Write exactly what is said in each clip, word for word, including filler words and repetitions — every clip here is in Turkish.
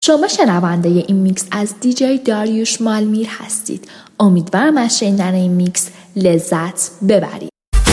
شما شنونده این میکس از دیجی داریوش مالمیر هستید. امیدوارم از شنیدن این میکس لذت ببرید.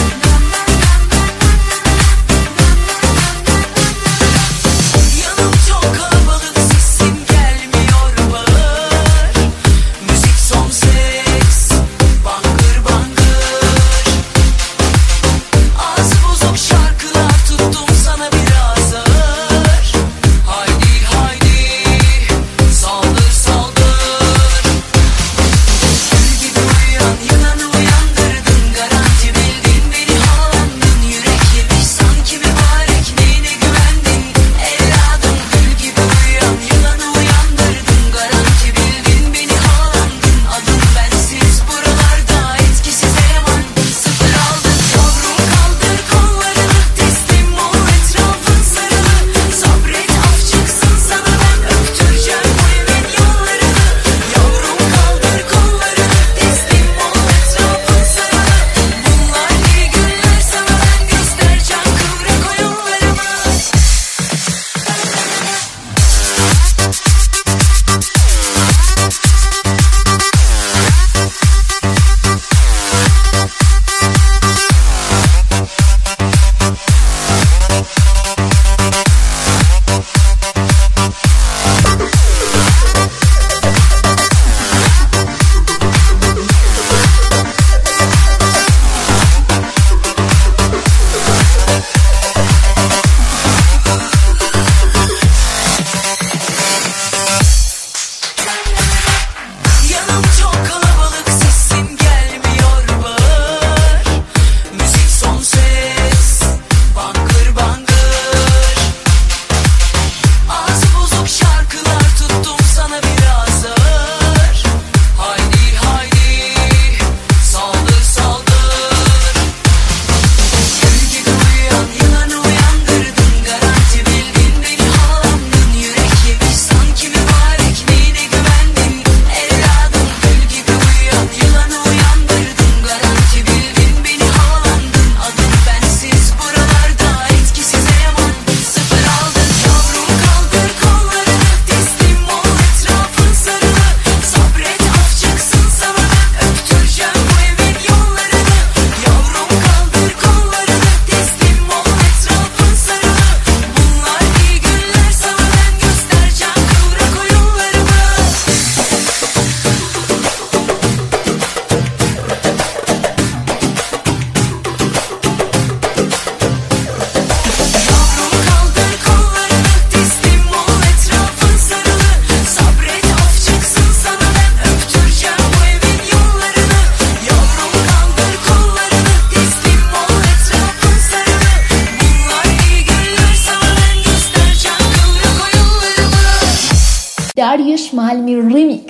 Dariush Malmir Remix.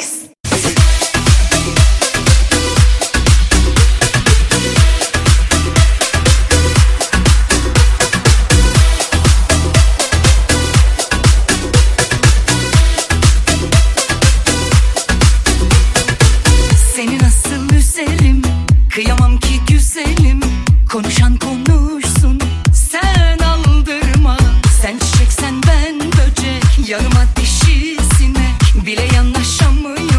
Seni nasıl üzerim, kıyamam ki güzelim. Konuşan konuşsun, sen aldırma. Sen çiçek sen ben böcek, yanıma dişi sinek bile yanaşamıyor.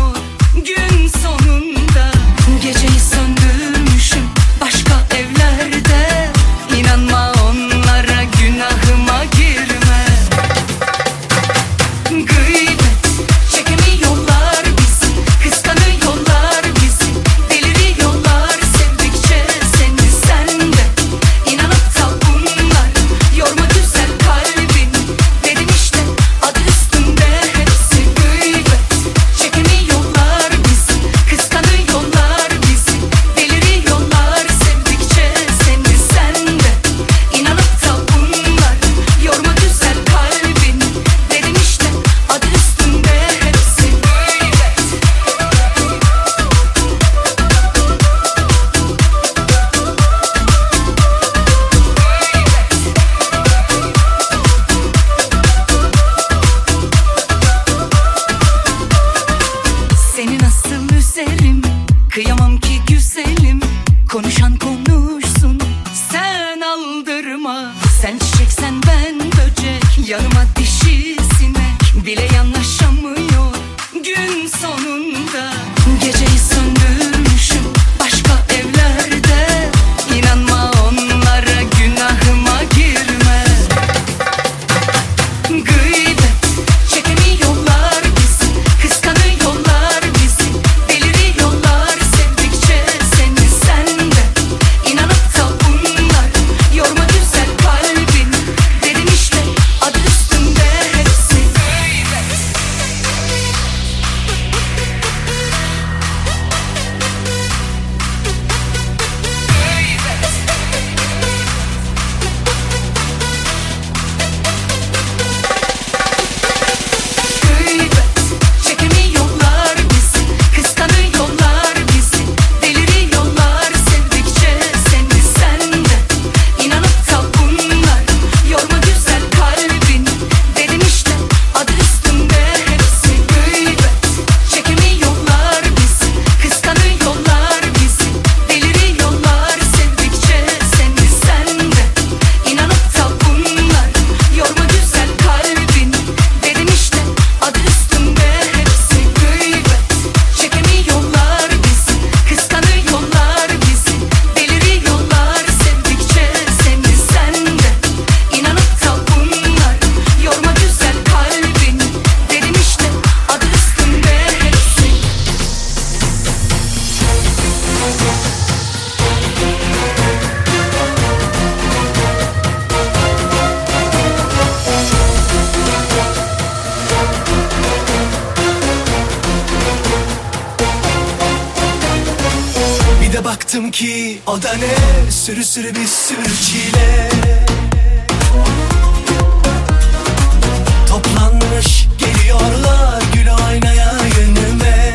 baktım ki o da ne, sürü sürü bir sürü çile. Toplanmış geliyorlar gül aynaya yönüme.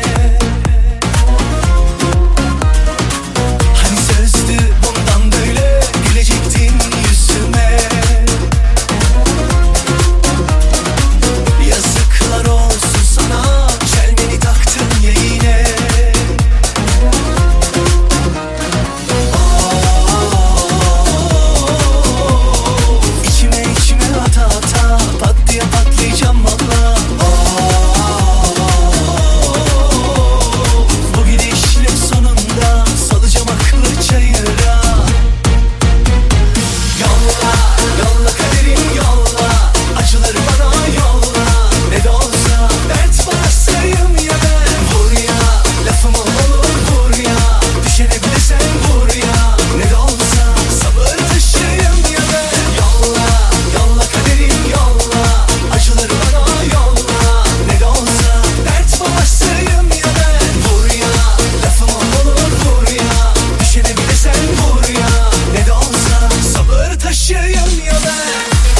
Hani sözdü bundan böyle gülecektin yüzüme. Yazıklar olsun sana, çelmeni taktın ya yine. İçime içime ata ata pat diye patlayacağım valla. Bu gidişle sonunda salacağım aklı çayıra. Yolla, yolla kaderim yolla, acıları bana yolla. Ne de olsa dert basayım ya ben. Vur ya, lafım olur vur ya, düşene bile sen vur ya. Ne de olsa sabır taşıyım ya ben. Yolla, yolla kaderim yolla, acıları bana yolla. Ne de olsa dert basayım ya ben. Vur ya, lafım olur vur ya, düşene bile sen vur ya. Ne de olsa sabır taşıyım ya ben.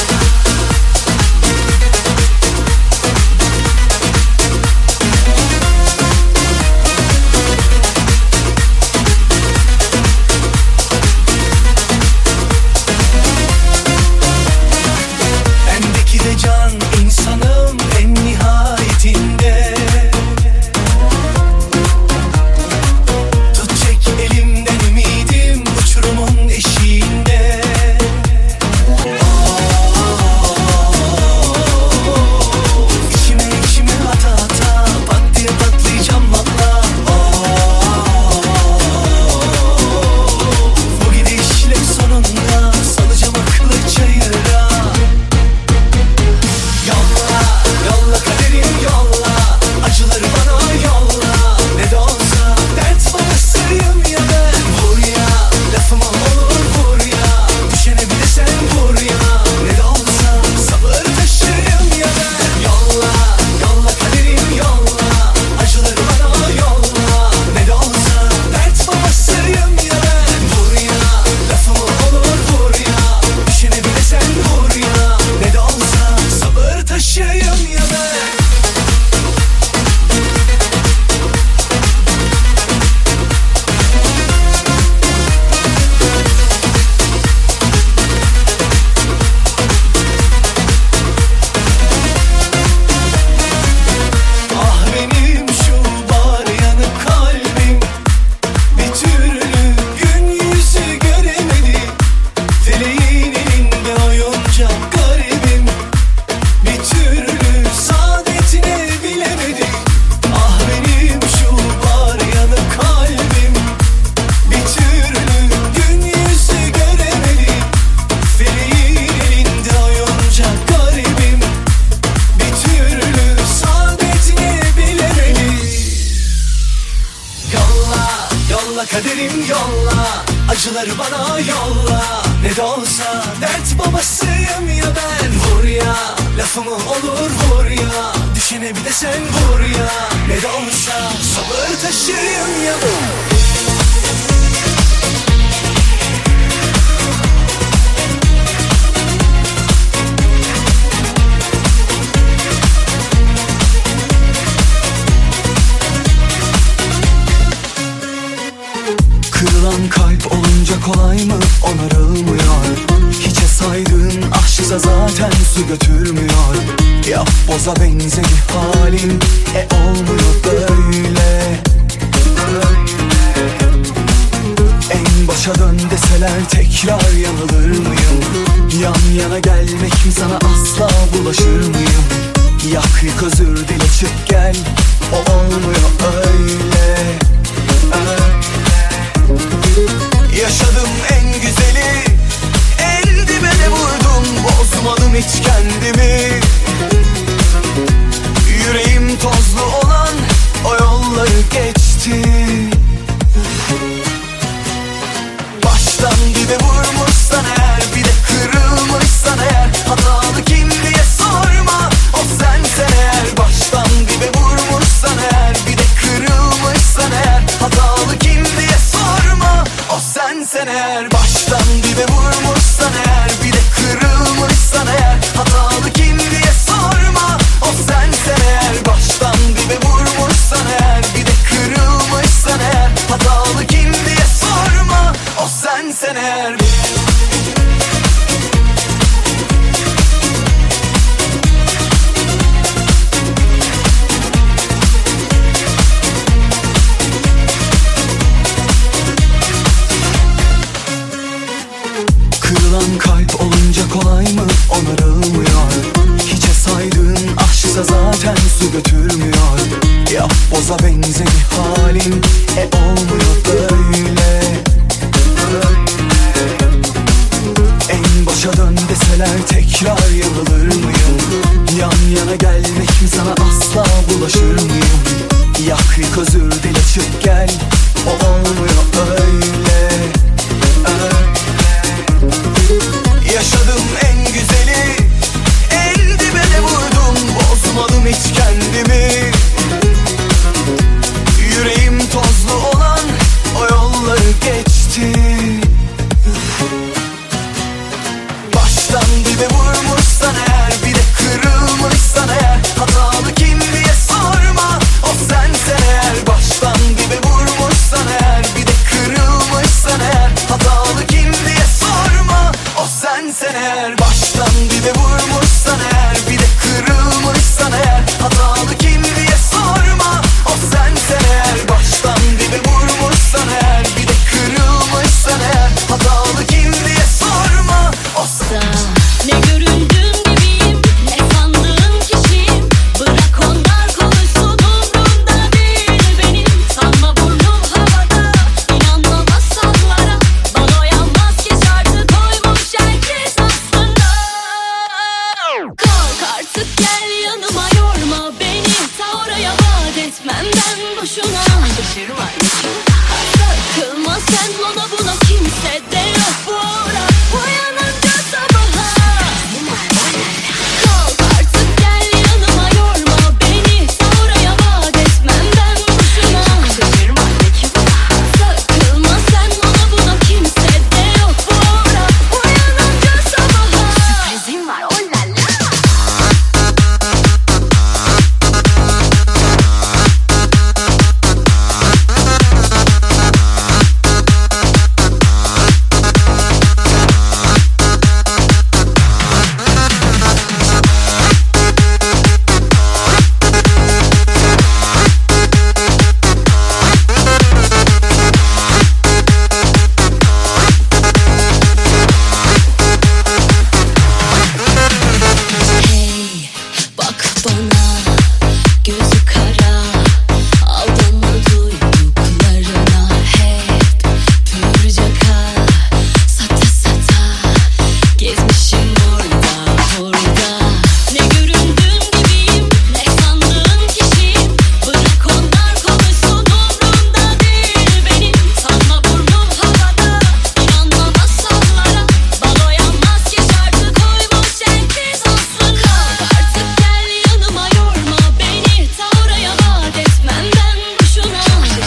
Bendeki de can insanım en nihayetinde. Tut çek elimden ümidim uçurumun eşiğinde. İçime içime ata ata pat diye patlayacağım valla. Bu gidişle sonunda salacağım aklı çayıra. Yolla, yolla kaderim yolla, acıları bana yolla. Ne de olsa dert basayım ya ben. Vur ya, lafım olur vur ya, düşene bile sen vur ya. Ne de olsa sabır taşıyım ya ben. Yolla, yolla kaderim yolla, acıları bana yolla. Ne de olsa dert basayım ya ben. Vur ya, lafım olur vur ya, düşene bile sen vur ya. Ne de olsa sabır taşıyım ya ben. Ah benim şu bar yanık kalbim, bir türlü gün yüzü göremedi. Feleğin elinde oyuncak garibim, bir türlü saadetine bilemedi. Ah benim şu bar yanık kalbim, bir türlü gün yüzü göremedi. Feleğin elinde oyuncak garibim, bir türlü saadetine bilemedi. Yolla, yolla kaderim yolla, acıları bana yolla. Ne de olsa dert babasıyım ya ben. Vur ya, lafımı olur vur ya, düşene bir de sen vur ya. Ne de olsa sabır taşıyım ya ben. Kırılan kalp olunca kolay mı onarılmıyor? Hiçe saydığın aşksa zaten su götürmüyor. Yap boza benzeri halim, e olmuyor böyle. En başa dön deseler tekrar yanılır mıyım? Yan yana gelmek mi sana asla bulaşır mıyım? Yak yık özür dile çık gel, o olmuyor öyle, öyle. Yaşadım en güzeli, en dibine vurdum, bozmadım hiç kendimi. Yüreğim tozlu olan o yolları geçti. Baştan dibe vurmuşsan eğer, bir de kırılmışsan eğer, hatalı kim diye sorma, o sensen eğer. Baştan dibe vurmuşsan eğer, bir de kırılmışsan eğer, hatalı kim diye sorma, götürmüyor. Yapboza benzedi halin, e olmuyor böyle. En başa dön deseler tekrar yığılır mıyım? Yan yana gelmek mi sana asla bulaşır mıyım? Yak yık özür dile çık gel, o olmuyor öyle, öyle. Yaşadım en güzeli, en dibe de vurdum, bozmadım hiç kendimi. Yüreğim tozlu olan o yolları geçti. Baştan dibe vurmuşsan eğer, bir de kırılmışsan eğer, hatalı kim diye sorma, o sensen eğer. Baştan dibe vurmuşsan eğer, bir de kırılmışsan eğer, hatalı kim diye sorma, o sensen eğer. Baştan dibe vurmuşsan eğer, bir de kırılmışsan eğer, hatalı kim diye sorma, o sensen eğer. Baştan dibe vurmuşsan eğer, bir de kırılmışsan eğer, hatalı kim diye sorma, o sensen. Ne göründüğüm gibiyim, ne sandığım kişiyim. Bırak onlar konuşsun, umrumda değil benim. Sanma burnum havada, inanma masallara. Bana uyanmaz ki şarkı koymuş herkes aslında. Kalk artık gel yanıma, yorma beni. Ta oraya vaat etmem ben boşuna. Takılma sen ona buna, kimse de yok bu ara. Uyanınca sabaha. Kalk artık gel yanıma, yorma beni. Ta oraya vaat etmem ben boşuna. Takılma sen ona buna, kimse de yok bu ara. Uyanınca sabaha. Sürprizim var, oh la la. Hey, bak bana, gözü kara, aldırma duyduklarına. Hep pürcaka, sata sata, gezmişim orada burada. Ne göründüğüm gibiyim, ne sandığım kişiyim. Bırak onlar konuşsun, umrumda değil benim. Sanma burnum havada, inanma masallara. Bana uyanmaz ki şarkı koymuş herkes aslında. Kalk artık gel yanıma, yorma beni. Ta oraya vaat etmem ben boşuna.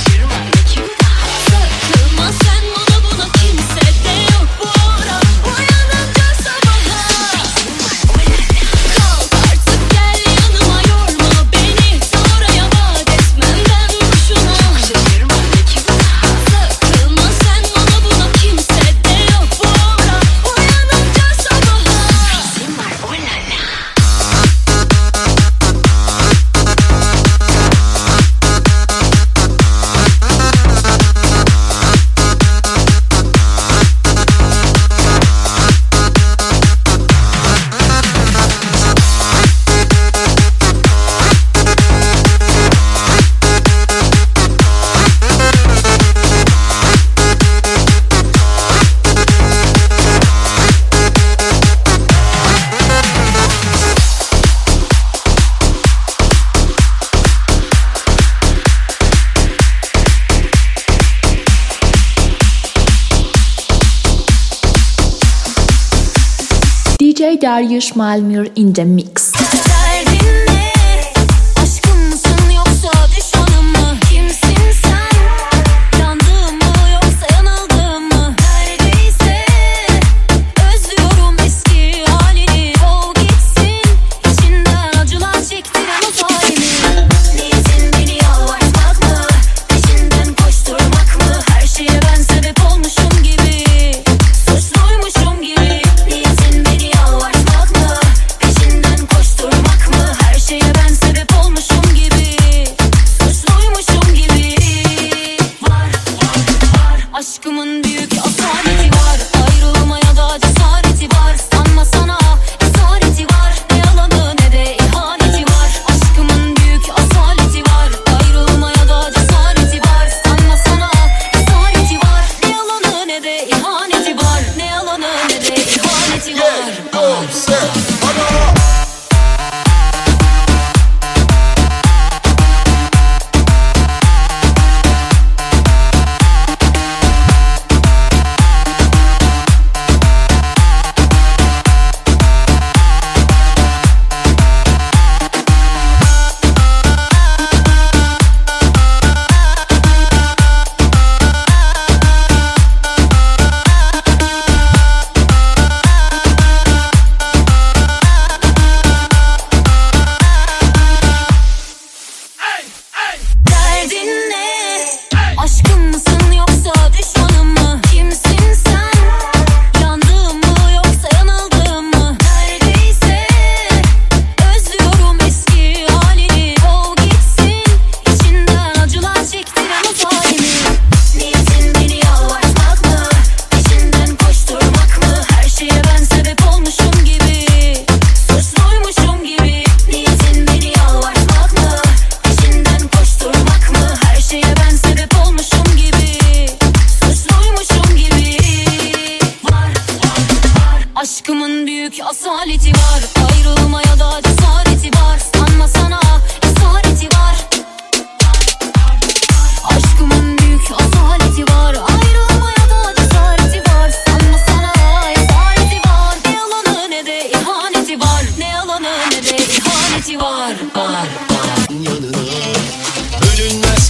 Takılma sen ona buna, kimse de yok bu ara. Uyanınca sabaha. Kalk artık gel yanıma, yorma beni. Ta oraya vaat etmem ben boşuna. Takılma sen ona buna, kimse de yok bu ara. Uyanınca sabaha. D J Darius Malmur in the mix. Derdin ne? Aşkım mısın yoksa düşmanım mı? Kimsin sen? Yandığım mı yoksa yanıldığım mı? Neredeyse özlüyorum eski halini. Ol gitsin, içinden acılar çektiren o zalimi. Niyetin beni yalvartmak mı? Peşinden koşturmak mı? Her şeye ben sebep olmuşum gibi, suçluymuşum gibi. Niyetin beni yalvartmak mı? Peşinden koşturmak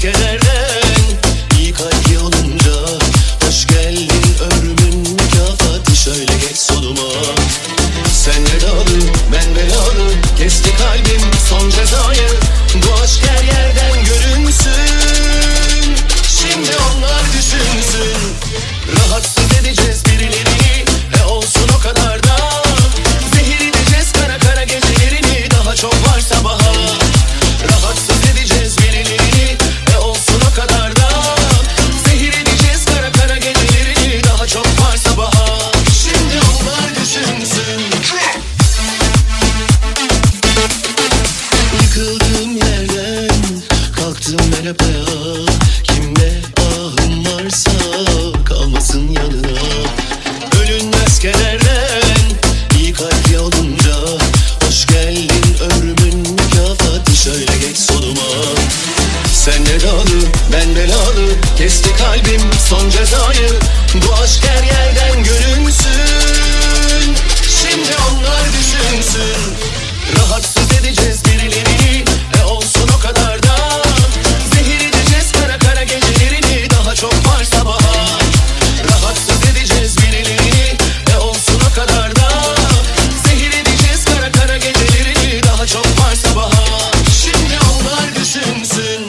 kederden iyi kalpli olunca hoş geldin ömrümün mükafatı. Şöyle geç soluma. Sen vedalı ben belalı, kesti kalbim son cezayı. Bu aşk her yerden görünsün, şimdi onlar düşünsün. Rahatsız edeceğiz birilerini, e olsun o kadar da. Zehir edeceğiz kara kara gecelerini, daha çok var sabaha. Rahatsız edeceğiz birilerini, e olsun o kadar da. Zehir edeceğiz kara kara gecelerini, daha çok var sabaha. Şimdi onlar düşünsün. Yıkıldığım yerden kalktım merhabaya. Kimle ahım varsa kalmasın yanına. Ölünmez kederden iyi kalpli olunca hoş geldin ömrümün mükafatı. Şöyle geç soluma. Sen vedalı ben belalı, kesti kalbim son cezayı. Bu aşk her yerden görünsün, şimdi onlar düşünsün. Rahatsız edeceğiz birilerini, e olsun o kadar da. Zehir edeceğiz kara kara gecelerini, daha çok var sabaha. Rahatsız edeceğiz birilerini, e olsun o kadar da. Zehir edeceğiz kara kara gecelerini, daha çok var sabaha. Şimdi onlar düşünsün.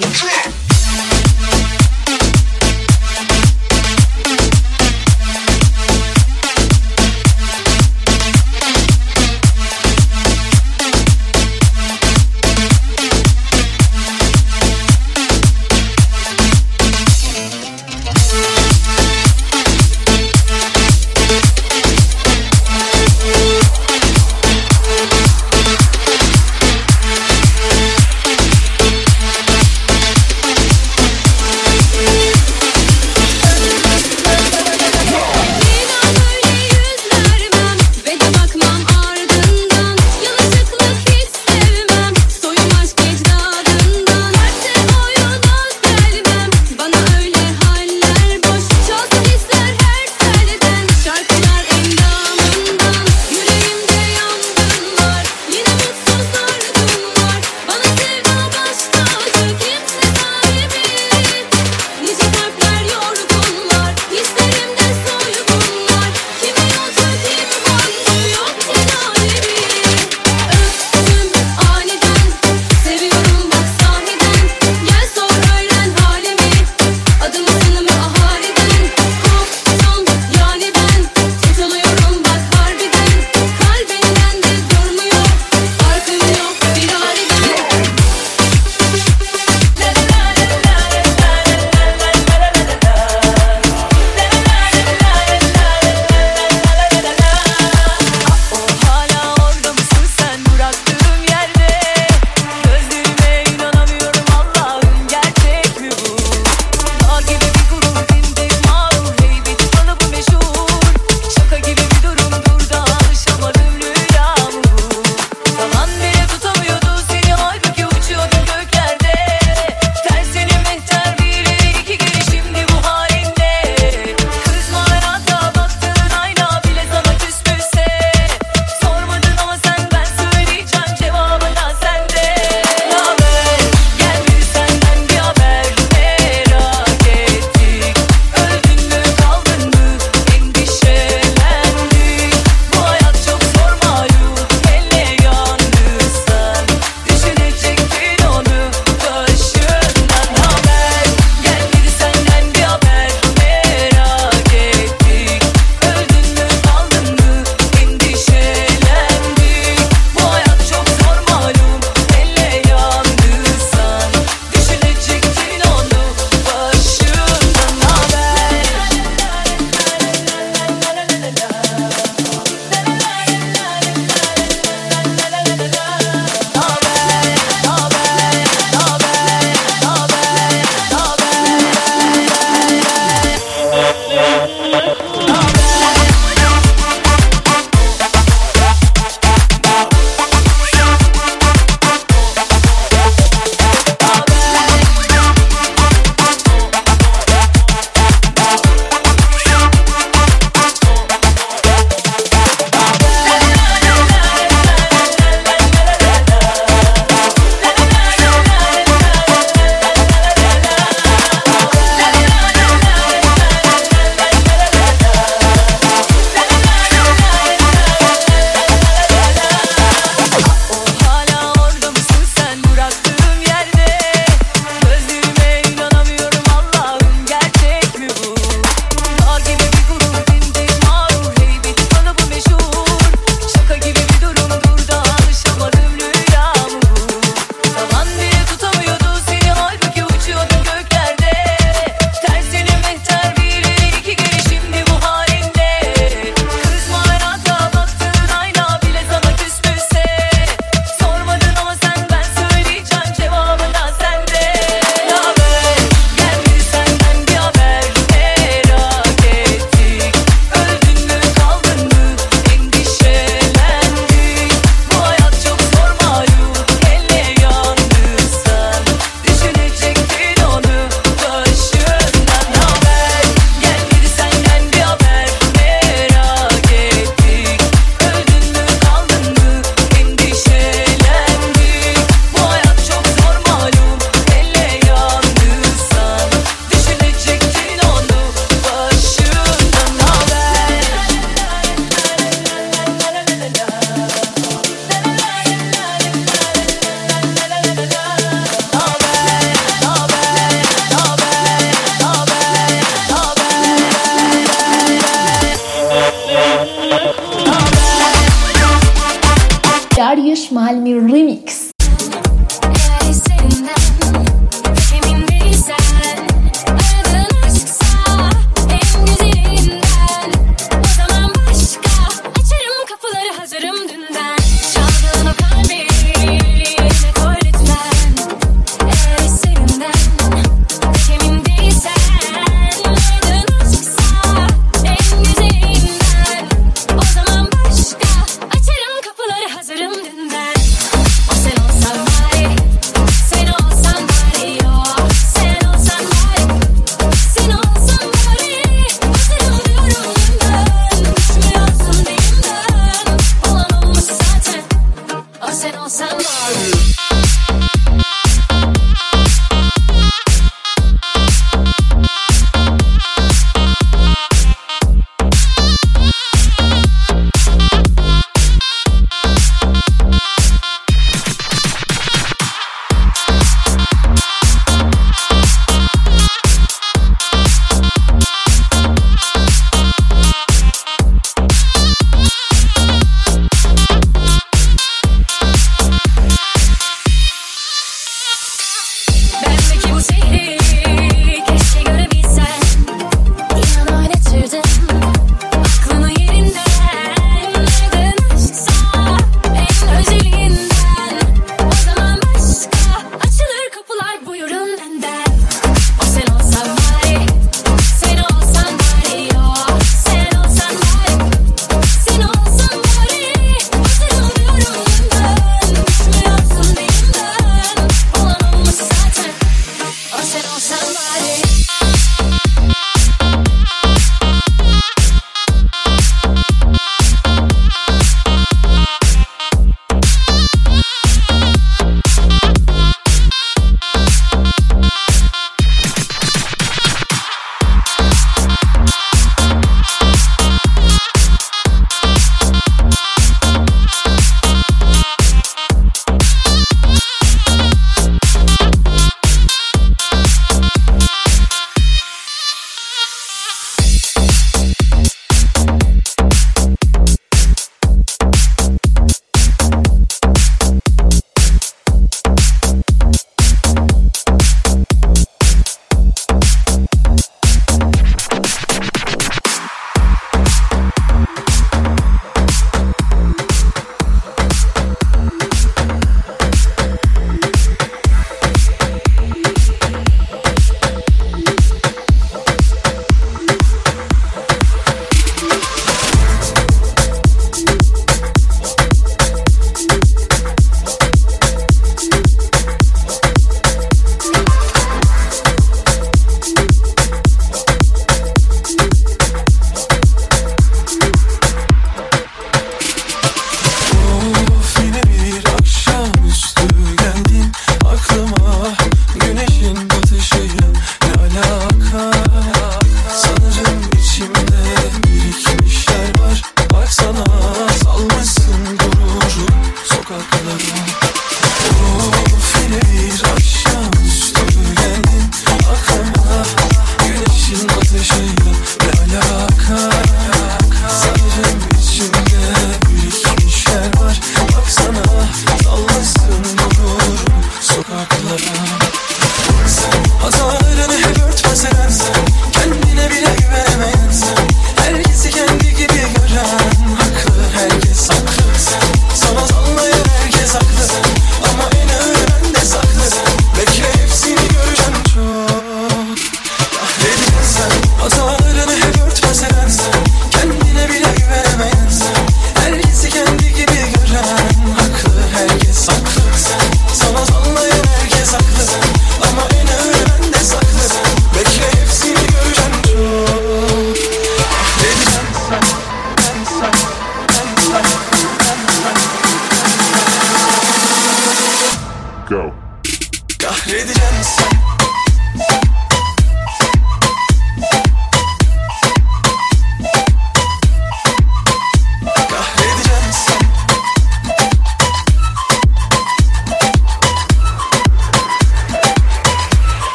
Darius Malmir Remix.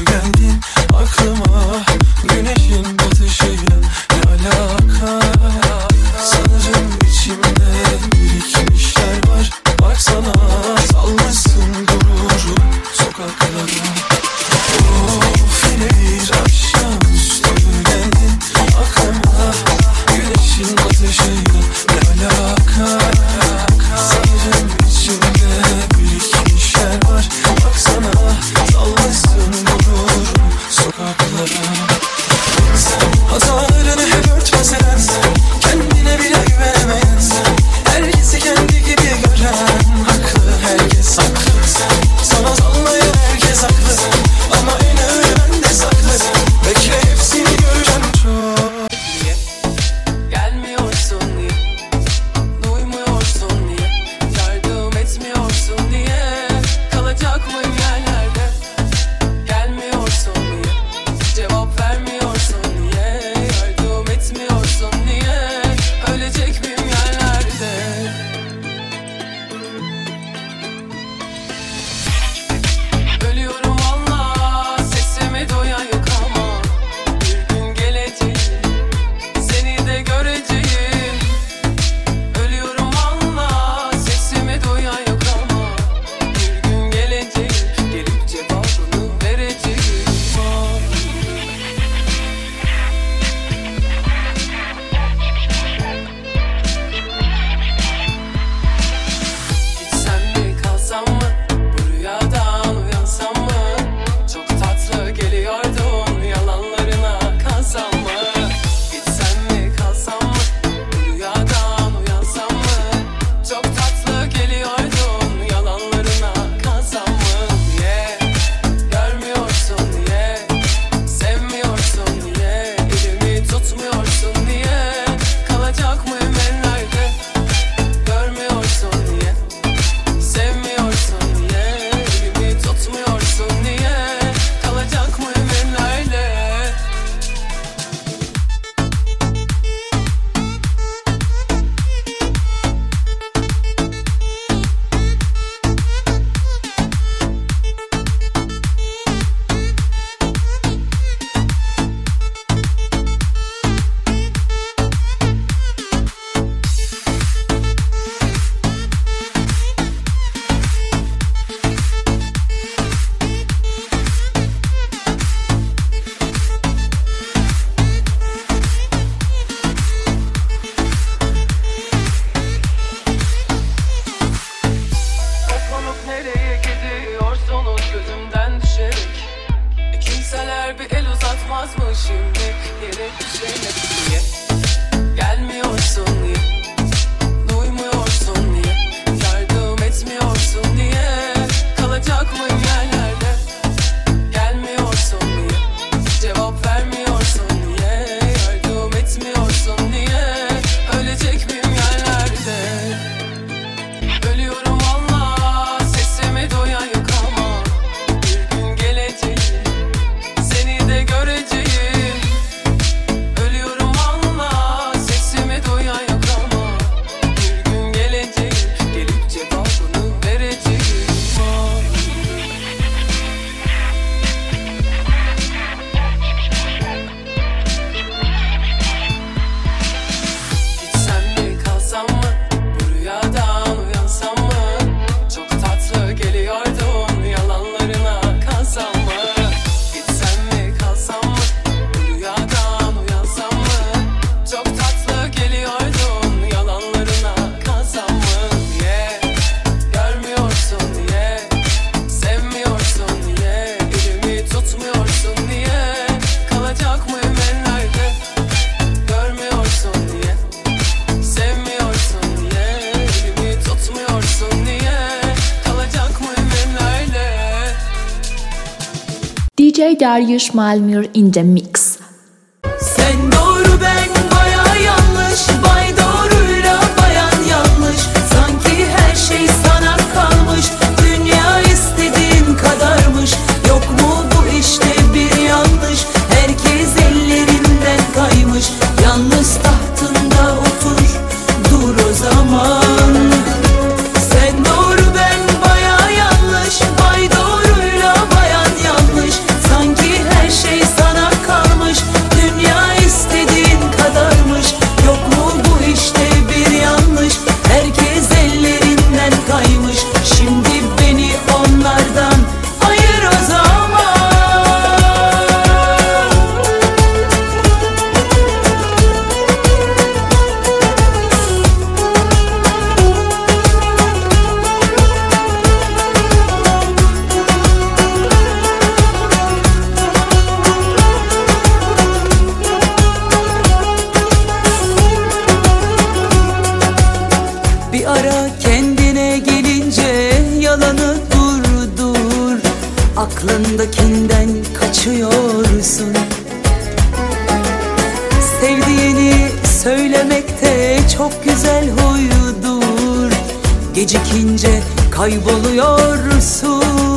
Güneşin batışıyla ne alaka? geliyordun yalanlarına kalsam mı diye. Görmüyorsun diye, sevmiyorsun diye, elimi tutmuyorsun diye. Kalacak mıyım ellerde? Görmüyorsun diye, sevmiyorsun diye, elimi tutmuyorsun diye. Kalacak mıyım ellerde? Toplanıp nereye gidiyorsunuz gözümden düşerek? E kimseler bir el uzatmaz mı şimdi? Yere düşemek diye. Gelmiyorsun diye, duymuyorsun diye, yardım etmiyorsun diye. Kalacak mıyım yerlerde? Gelmiyorsun diye, cevap vermiyorsun diye, yardım etmiyorsun diye. Ölecek miyim yerlerde? Ölüyorum valla, sesimi duyan yok ama bir gün gelecek, seni de göreceğim. Ölüyorum valla, sesimi duyan yok ama bir gün gelecek, gelip cevabını vereceğim. Gitsem mi kalsam mı, bu rüyadan uyansam mı? Çok tatlı geliyordun yalanlarına kalsam mı? Gitsem mi kalsam mı, bu rüyadan uyansam mı? Çok tatlı geliyordun yalanlarına kalsam mı diye. Görmüyorsun diye, sevmiyorsun diye, elimi tutmuyorsun diye. Kalacak mıyım ellerde? Görmüyorsun diye, sevmiyorsun diye, elimi tutmuyorsun diye. Kalacak mıyım ellerde? D J Darius Malmur in the mix. Sen doğru ben baya yanlış, bay doğruyla bayan yanlış. Sanki her şey sana kalmış, dünya istediğin kadarmış. Yok mu bu işte bir yanlış, herkes ellerinden kaymış. Yalnız tahtında otur, dur o zaman. Sen doğru ben baya yanlış, bay doğruyla bayan yanlış. Sanki her şey sana kalmış, dünya istediğin kadarmış. Yok mu bu işte bir yanlış, herkes ellerinden kaymış. Şimdi beni onlardan ayır o zaman. Bir ara kendine gelince yalanı durdur. Aklındakinden kaçıyorsun. Sevdiğini söylemekte çok güzel huyudur. Gecikince kayboluyorsun.